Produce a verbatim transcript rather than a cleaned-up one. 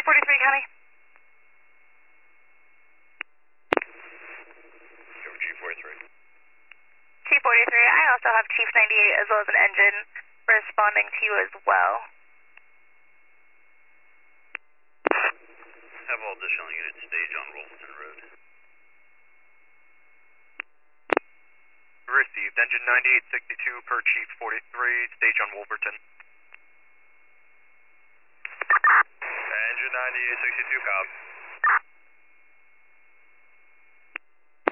forty-three, County. G forty-three. T forty-three, I also have Chief ninety-eight as well as an engine responding to you as well. Have all additional units stage on Wolverton Road. Received. Engine ninety-eight sixty-two per Chief forty-three, stage on Wolverton. Engine ninety-eight sixty-two, copy.